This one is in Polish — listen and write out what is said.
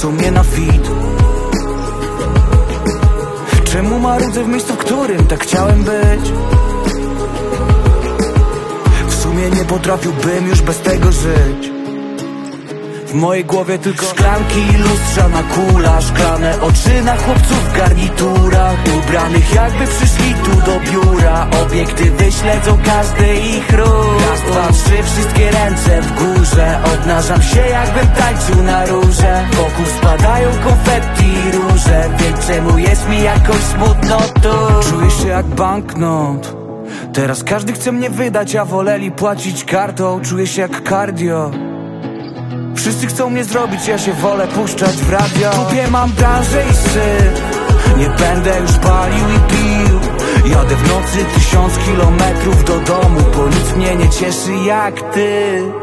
chcą mnie na fit. Czemu marudzę w miejscu, w którym tak chciałem być? W sumie nie potrafiłbym już bez tego żyć. W mojej głowie tylko szklanki i lustrzana kula, szklane oczy na chłopców w garniturach, ubranych jakby przyszli tu do biura. Obiektywy śledzą każdy ich ruch. Raz, dwa, trzy, wszystkie ręce w górze. Obnażam się jakbym tańczył na róże. Wokół spadają konfetti i róże. Wiem czemu jest mi jakoś smutno tu. Czuję się jak banknot. Teraz każdy chce mnie wydać, a woleli płacić kartą. Czuję się jak cardio. Wszyscy chcą mnie zrobić, ja się wolę puszczać w radio. W dupie mam branżę i syf. Nie będę już palił i pił. Jadę w nocy 1000 kilometrów do domu, bo nic mnie nie cieszy jak ty.